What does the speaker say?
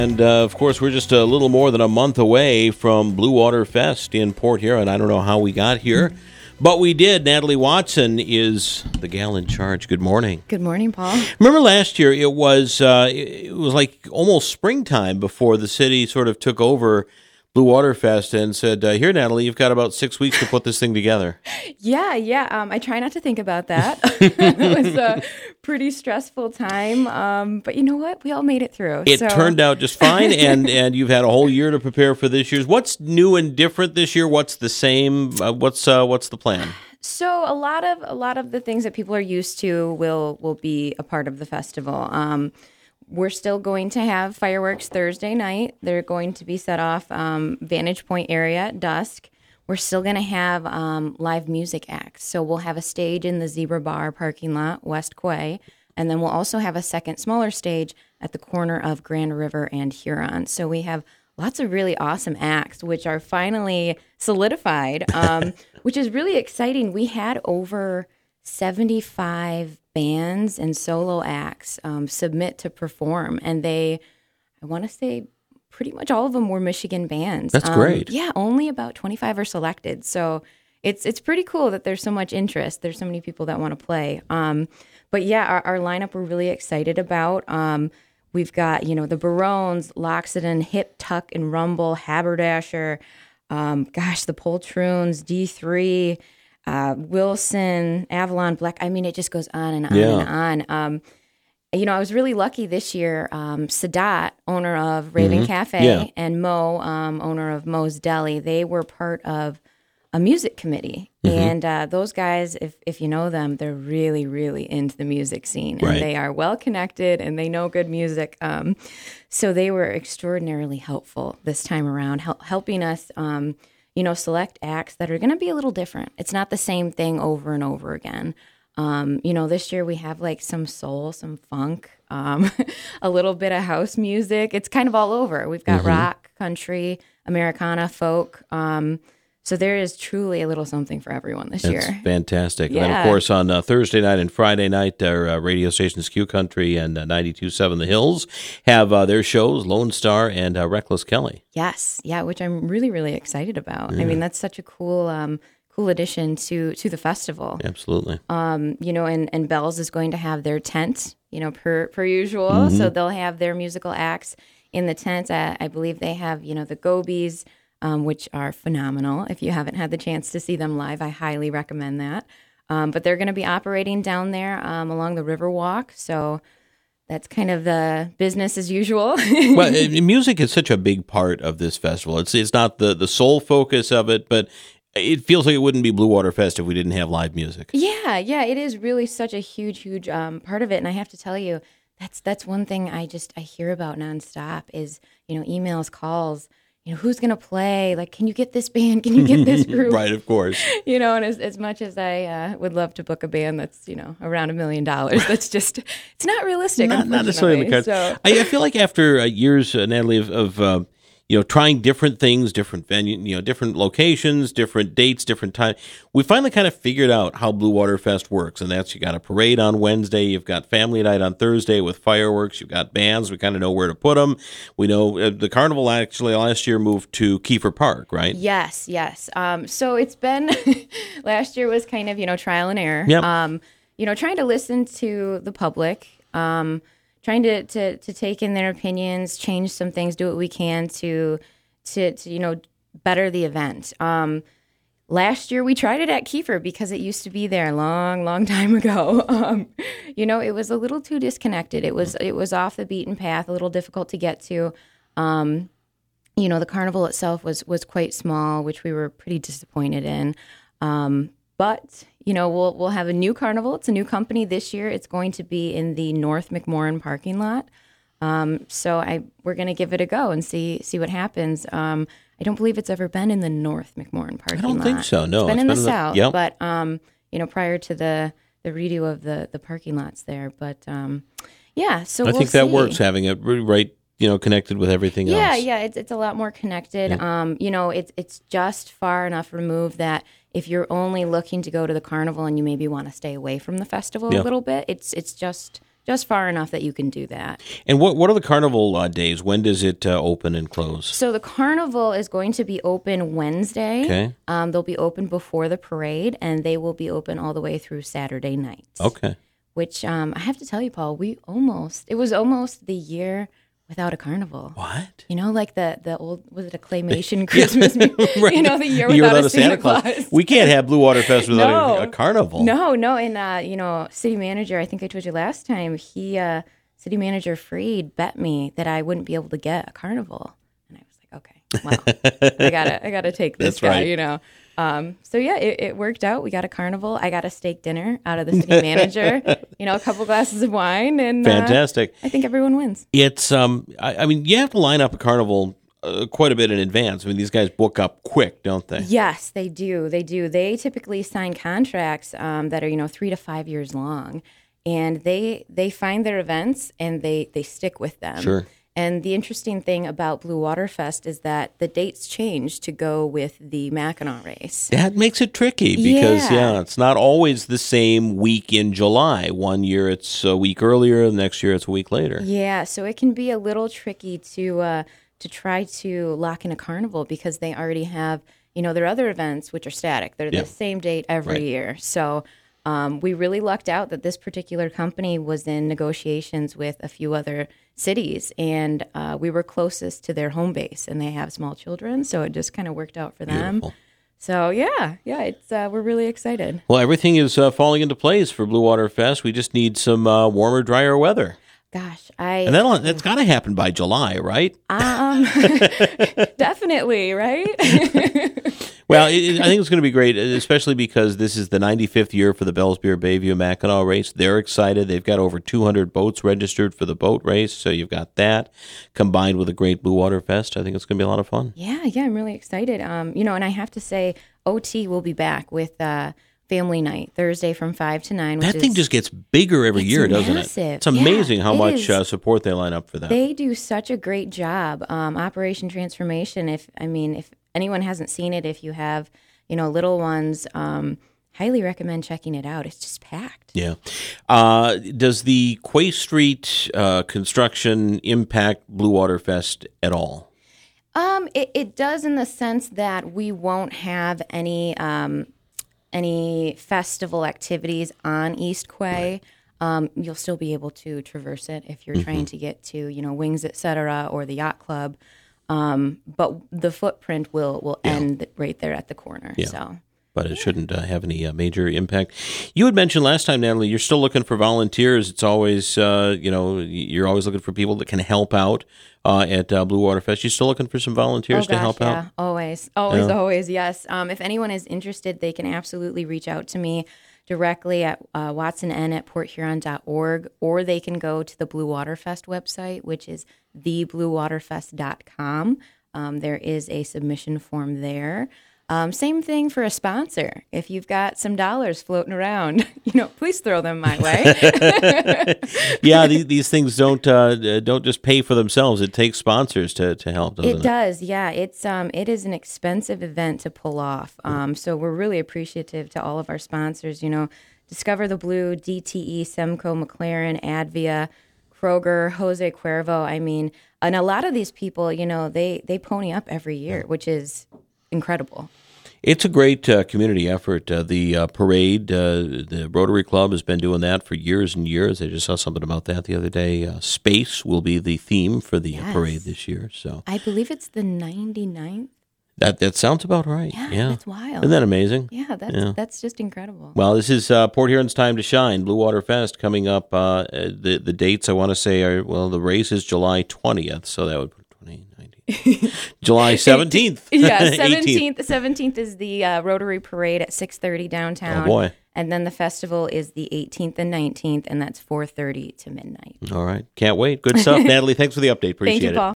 And, of course, we're just a little more than a month away from Blue Water Fest in Port Huron. I don't know how we got here, but we did. Natalie Watson is the gal in charge. Good morning. Good morning, Paul. Remember last year it was like almost springtime before the city sort of took over Blue Water Fest and said, here, Natalie, you've got about 6 weeks to put this thing together. Yeah. I try not to think about that. It was a pretty stressful time. But you know what? We all made it through. It turned out just fine, and you've had a whole year to prepare for this year's. What's new and different this year? What's the same? What's the plan? So a lot of the things that people are used to will be a part of the festival. We're still going to have fireworks Thursday night. They're going to be set off Vantage Point area at dusk. We're still going to have live music acts. So we'll have a stage in the Zebra Bar parking lot, West Quay, and then we'll also have a second smaller stage at the corner of Grand River and Huron. So we have lots of really awesome acts, which are finally solidified, which is really exciting. We had over 75 bands and solo acts submit to perform, and I want to say pretty much all of them were Michigan bands. That's great. Yeah, only about 25 are selected. So it's pretty cool that there's so much interest. There's so many people that want to play. But yeah, our lineup we're really excited about. We've got, the Barones, Loxodon, Hip, Tuck, and Rumble, Haberdasher, the Poltroons, D3, Wilson, Avalon, Black. I mean, it just goes on and on and on. I was really lucky this year. Sadat, owner of Raven Cafe, and Mo, owner of Mo's Deli, they were part of a music committee. And those guys, if you know them, they're really, really into the music scene. And they are well connected and they know good music. So they were extraordinarily helpful this time around, helping us select acts that are going to be a little different. It's not the same thing over and over again. This year we have like some soul, some funk, a little bit of house music. It's kind of all over. We've got rock, country, Americana, folk. So there is truly a little something for everyone this year. That's fantastic. Yeah. And then, of course, on Thursday night and Friday night, our radio stations Q Country and 92.7 The Hills have their shows, Lone Star and Reckless Kelly. Yes. Yeah, which I'm really, really excited about. Yeah. I mean, that's such a cool addition to the festival. Absolutely. And Bell's is going to have their tent, per usual. So they'll have their musical acts in the tent. I believe they have, the Gobies, which are phenomenal. If you haven't had the chance to see them live, I highly recommend that. But they're going to be operating down there along the Riverwalk. So that's kind of the business as usual. Well, music is such a big part of this festival. It's not the sole focus of it, but it feels like it wouldn't be Blue Water Fest if we didn't have live music. Yeah, it is really such a huge part of it. And I have to tell you, that's one thing I hear about nonstop is, emails, calls, who's going to play? Like, can you get this band? Can you get this group? Right, of course. And as much as I would love to book a band that's, around $1 million, that's just, it's not realistic, not necessarily in the cards. So. I feel like after years, Natalie, of trying different things, different venue, different locations, different dates, different time. We finally kind of figured out how Blue Water Fest works, and that's you got a parade on Wednesday, you've got family night on Thursday with fireworks, you've got bands. We kind of know where to put them. We know the carnival actually last year moved to Kiefer Park, right? Yes. So it's been last year was kind of trial and error. Yep. Trying to listen to the public. Trying to take in their opinions, change some things, do what we can to better the event. Last year we tried it at Kiefer because it used to be there a long, long time ago. It was a little too disconnected. It was off the beaten path, a little difficult to get to. The carnival itself was quite small, which we were pretty disappointed in. But we'll have a new carnival. It's a new company this year. It's going to be in the North McMorran parking lot. So we're going to give it a go and see what happens. I don't believe it's ever been in the North McMorran parking lot. I don't think so. No, it's been in the south. Yep. But prior to the redo of the parking lots there. But so I think that works, having it right connected with everything else. Yeah, it's a lot more connected. Yeah. It's just far enough removed that if you're only looking to go to the carnival and you maybe want to stay away from the festival a little bit, it's just just far enough that you can do that. And what are the carnival days? When does it open and close? So the carnival is going to be open Wednesday. Okay. They'll be open before the parade, and they will be open all the way through Saturday night. Okay. Which I have to tell you, Paul, it was almost the year without a carnival. What? You know, like the old, was it a claymation Christmas? Right. You know, the year without a Santa Claus. We can't have Blue Water Fest without a carnival. No. And, city manager, I think I told you last time, city manager Freed bet me that I wouldn't be able to get a carnival. And I was like, okay, well, I gotta take this That's guy, right. you know. So yeah, it worked out. We got a carnival. I got a steak dinner out of the city manager, a couple glasses of wine, and Fantastic. I think everyone wins. It's I mean, you have to line up a carnival quite a bit in advance. I mean, these guys book up quick, don't they? Yes, they do. They typically sign contracts that are 3 to 5 years long, and they find their events and they stick with them. Sure. And the interesting thing about Blue Water Fest is that the dates change to go with the Mackinac race. That makes it tricky because, it's not always the same week in July. One year it's a week earlier, the next year it's a week later. Yeah, so it can be a little tricky to try to lock in a carnival because they already have, their other events, which are static. They're the same date every year. So we really lucked out that this particular company was in negotiations with a few other cities, and we were closest to their home base, and they have small children, so it just kind of worked out for them. Beautiful. So it's we're really excited. Well, everything is falling into place for Blue Water Fest. We just need some warmer, drier weather. Gosh, And that's got to happen by July, right? Definitely, right? Well, I think it's going to be great, especially because this is the 95th year for the Bells Beer Bayview Mackinac race. They're excited. They've got over 200 boats registered for the boat race, so you've got that combined with a great Blue Water Fest. I think it's going to be a lot of fun. Yeah, I'm really excited. And I have to say, OT will be back with Family Night Thursday from 5 to 9. That thing just gets bigger every year, doesn't massive. it? It's amazing how much support they line up for that. They do such a great job. Operation Transformation. If anyone hasn't seen it, if you have little ones, highly recommend checking it out. It's just packed. Yeah. Does the Quay Street construction impact Blue Water Fest at all? It does in the sense that we won't have any festival activities on East Quay. Right. You'll still be able to traverse it if you're trying to get to, Wings, et cetera, or the yacht club. But the footprint will end right there at the corner. Yeah. So. But it shouldn't have any major impact. You had mentioned last time, Natalie, you're still looking for volunteers. It's always, you're always looking for people that can help out at Blue Water Fest. You still looking for some volunteers to help out? Always, yes. If anyone is interested, they can absolutely reach out to me directly at watsonn@porthuron.org, or they can go to the Blue Water Fest website, which is thebluewaterfest.com. There is a submission form there. Same thing for a sponsor. If you've got some dollars floating around, please throw them my way. Yeah, these things don't just pay for themselves. It takes sponsors to help, doesn't it? It does, yeah. It is an expensive event to pull off. So we're really appreciative to all of our sponsors. Discover the Blue, DTE, Semco, McLaren, Advia, Kroger, Jose Cuervo. And a lot of these people, they pony up every year, which is incredible. It's a great community effort. The parade, the Rotary Club has been doing that for years and years. I just saw something about that the other day. Space will be the theme for the parade this year. So I believe it's the 99th. That sounds about right. Yeah. That's wild. Isn't that amazing? Yeah, that's just incredible. Well, this is Port Huron's time to shine. Blue Water Fest coming up. The dates I want to say are, the race is July 20th, so that would put 2019. July 17th. Yeah, 17th is the Rotary Parade at 6:30 downtown. Oh, boy. And then the festival is the 18th and 19th, and that's 4:30 to midnight. All right. Can't wait. Good stuff. Natalie, thanks for the update. Appreciate it. Thank you, Paul.